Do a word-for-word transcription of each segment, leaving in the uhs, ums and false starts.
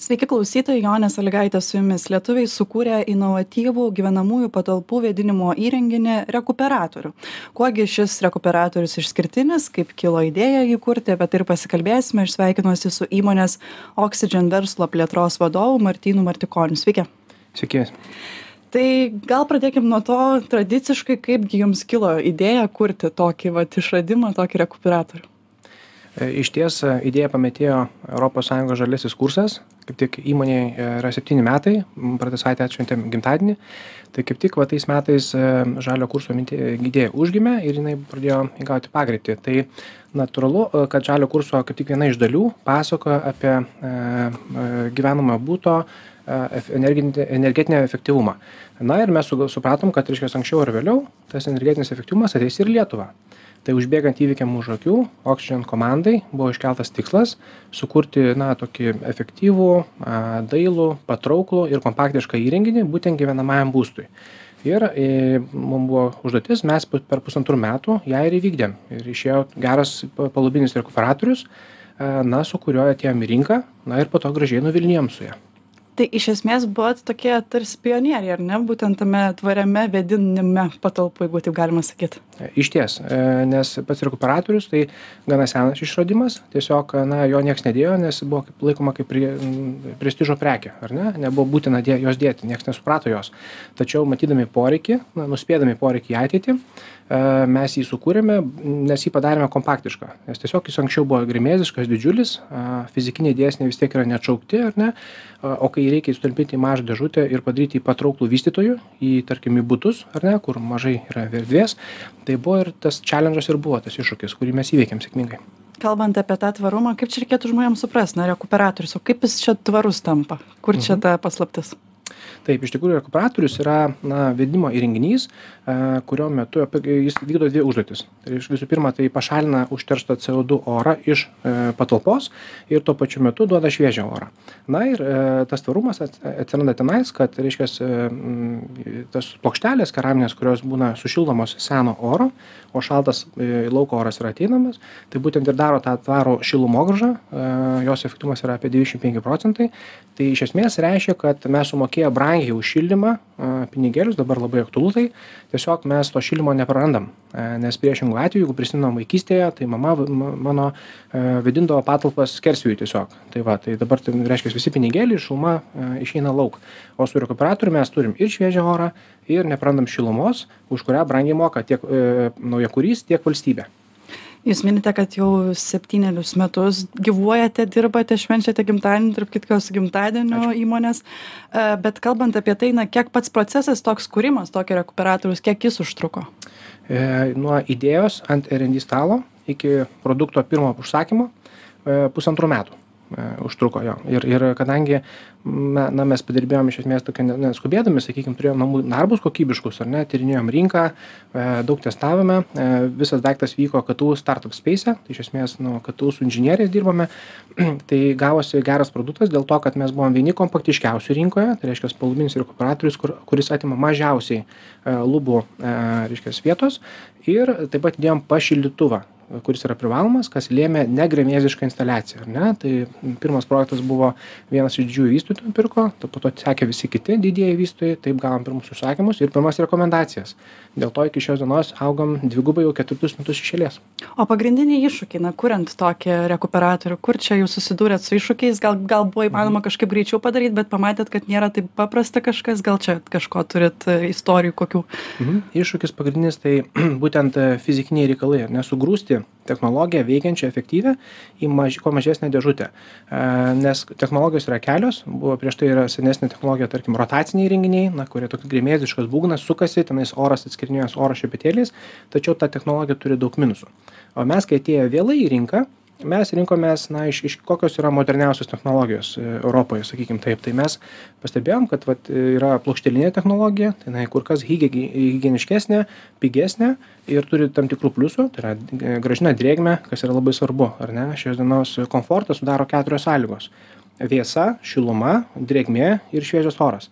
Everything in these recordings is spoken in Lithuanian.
Sveiki klausytojai, Jonė Sąlygaitė su jumis. Lietuviai sukūrė inovatyvų gyvenamųjų patalpų vėdinimo įrenginį rekuperatorių. Kuogi šis rekuperatorius išskirtinis, kaip kilo idėja jį kurti, apie tai ir pasikalbėsime. Aš sveikinuosi su įmonės Oxygen verslo plėtros vadovu Martynu Martikoniu. Sveiki. Sveiki. Tai gal pradėkim nuo to tradiciškai, kaipgi jums kilo idėja kurti tokį vat išradimą, tokį rekuperatorių. Iš ties idėją pametėjo Europos Sąjungos žaliasis kursas, kaip tik įmonėje yra septyni metai, praeitą savaitę atšventėm gimtadienį, tai kaip tik va tais metais žalio kurso idėja užgimė ir jinai pradėjo įgauti pagreitį. Tai natūralu, kad žalio kurso kaip tik viena iš dalių pasakoja apie gyvenamojo būto energetinį efektyvumą. Na ir mes supratom, kad reiškia anksčiau ar vėliau tas energetinis efektyvumas ateis ir Lietuvą. Tai užbėgant įvykiam už akių, Oxygen komandai buvo iškeltas tikslas sukurti na, tokį efektyvų, dailų, patrauklų ir kompaktišką įrenginį būtent gyvenamajam būstui. Ir e, mums buvo užduotis, mes per pusantrų metų ją ir įvykdėm. Ir išėjo geras palubinis rekuperatorius, na, su kuriuo atėjom į rinką, na ir po to gražiai nuvilnijom su ją. Tai iš esmės buvot tokie tarsi pionieriai, ar ne, būtent tame tvariame vėdinime patalpų, jeigu taip galima sakyti. Iš ties, nes pats rekuperatorius tai gana senas išradimas, tiesiog na, jo nieks nedėjo, nes buvo kaip, laikoma kaip prie, prestižo prekė, ar ne, nebuvo būtina dė, jos dėti, nieks nesuprato jos. Tačiau matydami poreikį, na, nuspėdami poreikį į ateitį, mes jį sukūrėme, nes jį padarėme kompaktišką, nes tiesiog jis anksčiau buvo gremėziškas, didžiulis, fizikiniai dėsniai vis tiek yra neatšaukti, ar ne, o kai reikia įsutalpinti į mažą dėžutę ir padaryti į patrauklų vystytojų, į tarkim į butus, ar ne, kur mažai yra erdvės, tai buvo ir tas challenge'as ir buvo tas iššūkis, kurį mes įveikėm sėkmingai. Kalbant apie tą tvarumą, kaip čia reikėtų žmonėms suprasti, na, rekuperatorius, o kaip jis čia tvarus tampa, kur čia ta paslaptis? Taip, iš tikrųjų rekuperatorius yra na, vėdinimo įrenginys, kurio metu jis vykdo dvi užduotis. Tai visų pirma, tai pašalina užterštą C O du orą iš patalpos ir tuo pačiu metu duoda šviežią orą. Na ir tas tvarumas atsiranda tenais, kad reiškia tas plokštelės keraminės, kurios būna sušildomos seno oro, o šaltas lauko oras yra ateinamas, tai būtent ir daro tą tvarų šilumogrąžą, jos efektyvumas yra apie devyniasdešimt penki procentai. Tai iš esmės reiškia, kad mes sumokėję brangiai už šildymą, pinigėlius, dabar labai aktualu tai, tiesiog mes to šildymo neprarandam, nes priešingų atveju, jeigu prisimenam vaikystėje, tai mama mano vėdindavo patalpas skersvėjui tiesiog. Tai va, tai dabar tai reiškia visi pinigėliai, šiluma išeina lauk. O su rekuperatoriu mes turim ir šviežią orą, ir neprarandam šilumos, už kurią brangiai moka tiek e, naujakurys, tiek valstybė. Jūs minite, kad jau septynerius metus gyvuojate, dirbate, švenčiate gimtadienį, tarp kitko su gimtadienio įmonės, bet kalbant apie tai, na, kiek pats procesas toks kūrimas, tokio rekuperatoriaus, kiek jis užtruko? E, nuo idėjos ant R and D stalo iki produkto pirmo užsakymo e, pusantrų metų e, užtruko jo. Ir, ir kadangi na, na, mes padirbėjom iš esmės tokia neskubėdami, sakykime, turėjom namų darbus kokybiškus, ar ne, tyrinėjom rinką, e, daug testavome, e, visas daiktas vyko K T U Startup Space, tai iš esmės nuo K T U su inžinieriais dirbame, tai gavosi geras produktas dėl to, kad mes buvom vieni kompaktiškiausių rinkoje, tai reiškia palubinis rekuperatorius, kur, kuris atima mažiausiai e, lubų e, reiškia, vietos ir taip pat įdėjom pašildytuvą, kuris yra privalomas, kas lėmė negremėzišką instaliaciją, ar ne? Tai pirmas projektas buvo vienas iš didžiųjų vystytojų pirko, po to sekė visi kiti didieji vystytojai, taip gavom pirmus užsakymus ir pirmas rekomendacijas. Dėl to iki šios dienos augam dvigubai jau ketvirtus metus iš eilės. O pagrindiniai iššūkiai, na, kuriant tokį rekuperatorių, kur čia jūs susidūrėt su iššūkiais, gal, gal buvo įmanoma kažkaip greičiau padaryti, bet pamatėt, kad nėra taip paprasta kažkas, gal čia kažko turit istorijų kokių? Mhm. Iššūkis pagrindinis tai būtent fizikiniai reikalai, nesugrūsti technologiją veikiančią efektyvią į maž, kuo mažesnę dėžutę. E, nes technologijos yra kelios, buvo prieš tai yra senesnė technologija, tarkim, rotaciniai įrenginiai, na, kurie tokia gremėziškas būgnas sukasi, tenais oras atskirinėjęs oro šepetėliais, tačiau ta technologija turi daug minusų. O mes, kai atėjo vėlai į rinką, mes rinkomės, na, iš, iš kokios yra moderniausios technologijos Europoje, sakykim taip. Tai mes pastebėjom, kad vat, yra plokštelinė technologija, tai na, kur kas higieniškesnė, pigesnė ir turi tam tikrų pliusų, tai yra grąžina drėgmę, kas yra labai svarbu, ar ne? Šios dienos komfortą sudaro keturios sąlygos: vėsa, šiluma, drėgmė ir šviežias oras.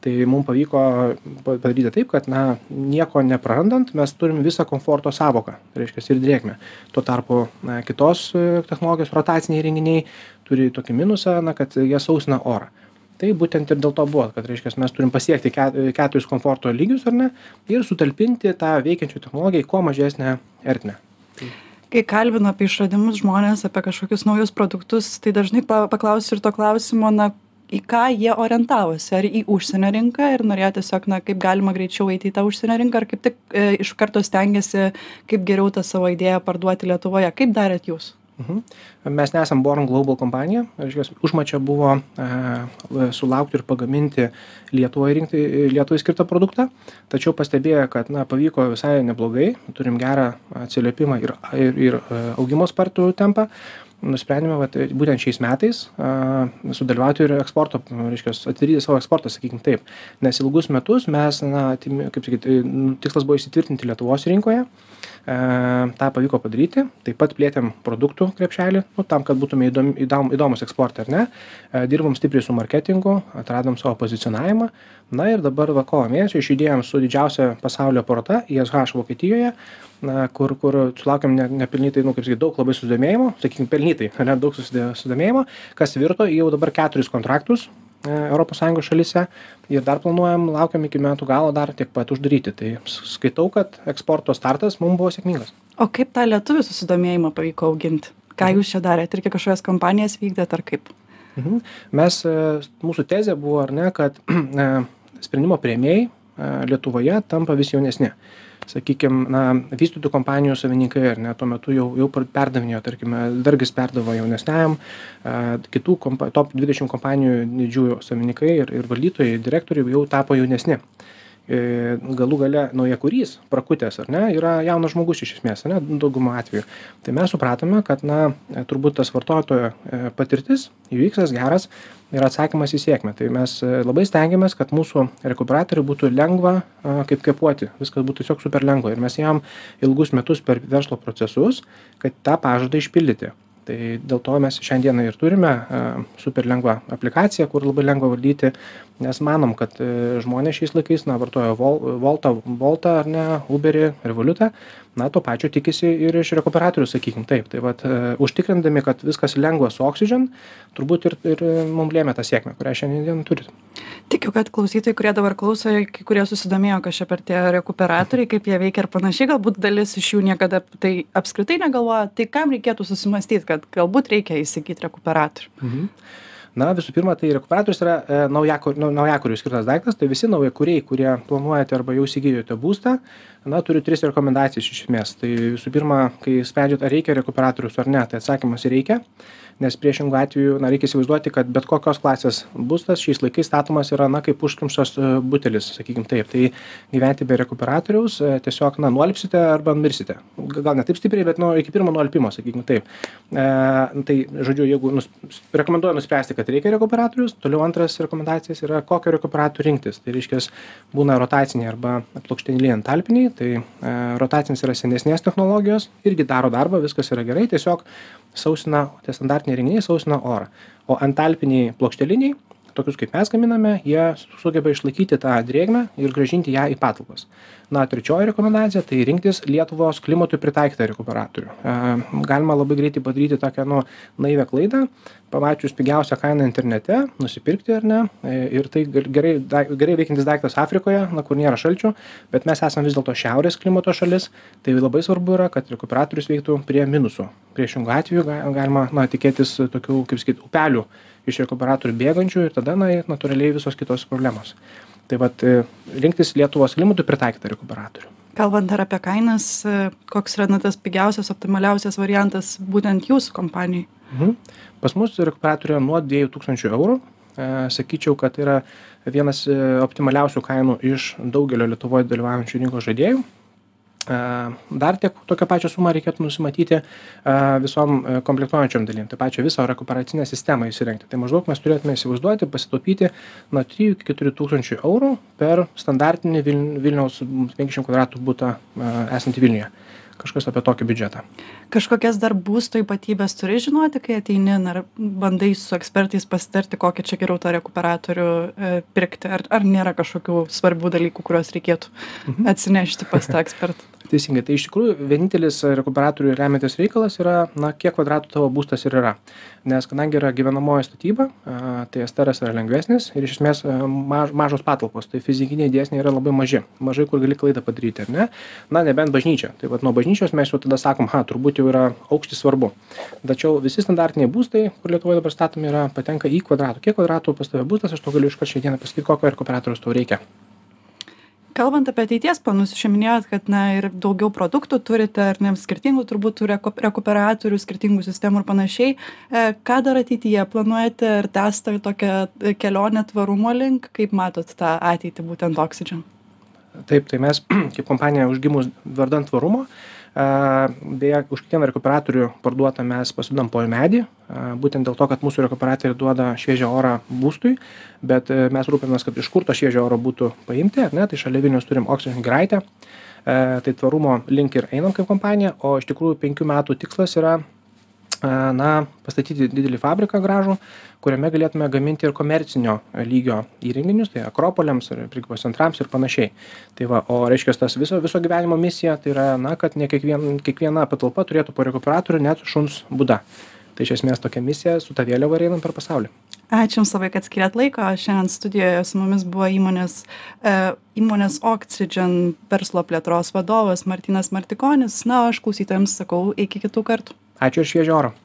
Tai mums pavyko padaryti taip, kad na, nieko neprarandant, mes turim visą komforto savoką, tai reiškia ir drėgmę. Tuo tarpu na, kitos technologijos, rotaciniai įrenginiai turi tokį minusą, na, kad jie sausina orą. Tai būtent ir dėl to buvo, kad reiškia, mes turim pasiekti keturis komforto lygius, ar ne, ir sutalpinti tą veikiančią technologiją į kuo mažesnę ertmę. Kai kalbinu apie išradimus žmonės, apie kažkokius naujus produktus, tai dažnai paklausiu ir to klausimo, na, į ką jie orientavosi, ar į užsienio rinką ir norėjo tiesiog, na, kaip galima greičiau eiti į tą užsienio rinką, ar kaip tik e, iš karto stengiasi, kaip geriau tą savo idėją parduoti Lietuvoje. Kaip darėt jūs? Mhm. Mes nesam Born Global kompanija, užmačia buvo e, sulaukti ir pagaminti Lietuvai rinkti, Lietuvai skirtą produktą, tačiau pastebėjo, kad na, pavyko visai neblogai, turim gerą atsiliepimą ir, ir, ir augimo spartų tempą. Nusprendėme, kad būtent šiais metais a, sudalyvauti ir eksporto, reiškia, atidaryti savo eksportą, sakykim taip. Nes ilgus metus mes, na, kaip sakyti, tikslas buvo įsitvirtinti Lietuvos rinkoje, e, tą pavyko padaryti, taip pat plėtėm produktų krepšelį, nu, tam, kad būtume įdom, įdom, įdomus eksportai, ar ne. E, dirbom stipriai su marketingu, atradom savo pozicionavimą, na ir dabar va kovo mėnesio išjudėjom su didžiausia pasaulio paroda I S H Vokietijoje, na, kur, kur sulaukėm ne, nepelnytai, nu, kaip sakyti, daug labai susidomėjimo, sakykime, pelnytai, ne, daug susidomėjimo, kas virto į jau dabar keturis kontraktus e, Europos Sąjungos šalyse ir dar planuojam, laukiam iki metų galo dar tiek pat uždaryti. Tai skaitau, kad eksporto startas mums buvo sėkmingas. O kaip tą lietuvių susidomėjimą pavyko auginti? Ką Mhm. jūs čia darėte? Ir kažkokias kampanijas vykdėt ar kaip? Mhm. Mes, e, mūsų tezė buvo, ar ne, kad e, sprendimo priėmėjai e, Lietuvoje tampa vis jaunesni. Sakykime, na, vystytojų kompanijų savininkai, ar ne, tuo metu jau, jau perdavinėjo, tarkime, Dargis perdavo jaunesniajam, e, kitų kompa, top dvidešimt kompanijų didžiųjų savininkai ir, ir valdytojai, direktoriai jau tapo jaunesni. E, galų gale naujakurys, prakutės, ar ne, yra jaunas žmogus iš esmės, ar ne, daugumą atveju. Tai mes supratome, kad, na, turbūt tas vartotojo patirtis, įvyksas geras yra atsakymas į sėkmę. Tai mes labai stengiamės, kad mūsų rekuperatoriai būtų lengva kaip kvėpuoti, viskas būtų tiesiog super lengva. Ir mes jam ilgus metus per verslo procesus, kad tą pažadą išpildyti. Tai dėl to mes šiandieną ir turime uh, super lengvą aplikaciją, kur labai lengva valdyti, nes manom, kad uh, žmonės šiais laikais, na, vartoja Voltą, Voltą ar ne, Uberį, Revolutą, na, to pačio tikisi ir iš rekuperatorių, sakykim taip. Tai vat, uh, užtikrindami, kad viskas lengva su Oxygen, turbūt ir, ir mums lėmė tą sėkmę, kurią šiandien turit. Tikiu, kad klausytojai, kurie dabar klauso, kai kurie susidomėjo, kas čia per tie rekuperatoriai, kaip jie veikia ir panašiai, galbūt dalis iš jų niekada tai apskritai negalvoja, tai kam reikėtų susimastyti, kad galbūt reikia įsigyti rekuperatorių? Mhm. Na, visų pirma, tai rekuperatorius yra e, naujakurių, nu, naujakurių skirtas daiktas, tai visi naujakuriai, kurie planuojate arba jau įsigijote būstą, na, turiu tris rekomendacijas iš esmės. Tai visų pirma, kai sprendžiat, ar reikia rekuperatorius ar ne, tai atsakymas reikia, nes priešingų atveju, na, reikia įsivaizduoti, kad bet kokios klasės būstas šiais laikais statomas yra, na, kaip užkimštas butelis, sakykim taip. Tai gyventi be rekuperatoriaus tiesiog, na, nualpsite arba mirsite. Gal ne taip stipriai, bet, nu, iki pirmo nualpimo, sakykim taip. E, tai, žodžiu, jeigu nus, rekomenduoju nuspręsti, kad reikia rekuperatorius, toliau antras rekomendacijas yra, kokio rekuperatorių rinktis. Tai reiškia, būna rotaciniai arba plokšteniliniai antalpiniai, tai e, rotacinis yra senesnės technologijos, irgi daro darbą, viskas yra gerai, tiesiog sausina, tie standartiniai renginiai sausina orą. O antalpiniai plokšteliniai, tokius kaip mes gaminame, jie sugeba išlaikyti tą drėgmę ir grąžinti ją į patalpas. Na, trečioji rekomendacija - tai rinktis Lietuvos klimatui pritaikytą rekuperatorių. E, galima labai greitai padaryti tokią, nu, naivę klaidą, pamačius pigiausią kainą internete, nusipirkti ar ne, e, ir tai gerai, da, gerai veikiantis daiktas Afrikoje, na, kur nėra šalčių, bet mes esame vis dėlto šiaurės klimato šalis, tai labai svarbu yra, kad rekuperatorius veiktų prie minusų. Priešingų atveju galima, na, tikėtis tokių, kaip sakyti, upelių iš rekuperatorių bėgančių ir tada, na, natūraliai visos kitos problemos. Tai vat, rinktis Lietuvos klimatui pritaikytą rekuperatorių. Kalbant dar apie kainas, koks yra na, tas pigiausias, optimaliausias variantas būtent jūsų kompanijai? Mhm. Pas mus rekuperatorių nuo dviejų tūkstančių eurų. E, sakyčiau, kad yra vienas optimaliausių kainų iš daugelio Lietuvoje dalyvaujančių rinkos žaidėjų. Dar tiek tokią pačią sumą reikėtų nusimatyti visom komplektuojančiom dalim, tai pačią visą rekuperacinę sistemą įsirengti. Tai maždaug mes turėtume įsivaizduoti, pasitaupyti nuo trijų iki keturių tūkstančių eurų per standartinį Vilniaus penkiasdešimt kvadratų butą esantį Vilniuje. kažkas apie tokį biudžetą. Kažkokias dar būsto ypatybės turi žinoti, kai ateini ir bandai su ekspertais pasitarti, kokį čia geriau tą rekuperatorių e, pirkti, ar, ar nėra kažkokių svarbių dalykų, kuriuos reikėtų mhm. atsinešti pas tą ekspertą? Teisingai, tai iš tikrųjų vienintelis rekuperatorių remiantis reikalas yra, na, kiek kvadratų tavo būstas ir yra. Nes kadangi yra gyvenamoji statyba, tai es te eras yra lengvesnis ir iš esmės maž, mažos patalpos, tai fizikiniai dėsniai yra labai maži, mažai kur gali klaidą padaryti, ar ne? Na, nebent bažnyčia. Tai vat nuo bažnyčios mes jau tada sakom, ha, turbūt jau yra aukštis svarbu. Tačiau visi standartiniai būstai, kur Lietuvoje dabar statomi, yra patenka į kvadratų. Kiek kvadratų pas tave būstas, aš to galiu iškart šiandieną pasakyti, kokio rekuperatoriaus tau reikia. Kalbant apie ateities planus, jūs minėjot, kad na, ir daugiau produktų turite, ar ne, skirtingų turbūt rekuperatorių, skirtingų sistemų ir panašiai. E, ką dar ateityje planuojate, ar tęsite tokią kelionę tvarumo link, kaip matot tą ateitį būtent Oxygen? Taip, tai mes kaip kompanija užgimus vardan tvarumo, beje, už kiekvieną rekuperatorių parduotą mes pasodinam po medį, būtent dėl to, kad mūsų rekuperatoriai duoda šviežią orą būstui, bet mes rūpinamės, kad iš kur to šviežio oro būtų paimti, ar ne, tai šalia Vilniaus turim Oxygen Giraitę, tai tvarumo link ir einam kaip kompanija, o iš tikrųjų penkių metų tikslas yra na, pastatyti didelį fabriką gražų, kuriame galėtume gaminti ir komercinio lygio įrenginius, tai akropoliams, prekybos centrams ir panašiai. Tai va, o reiškia, tas viso, viso gyvenimo misija, tai yra, na, kad ne kiekvien, kiekviena patalpa turėtų po rekuperatorių net šuns būda. Tai iš esmės tokia misija, su ta vėliava einam per pasaulį. Ačiū Jums labai, kad skiriat laiko. Šiandien studijoje su mumis buvo įmonės, e, įmonės Oxygen verslo plėtros vadovas Martynas Martikonis. Na, aš klausytojams sakau, iki kitų kartų. Ačiū ir šviežio oro.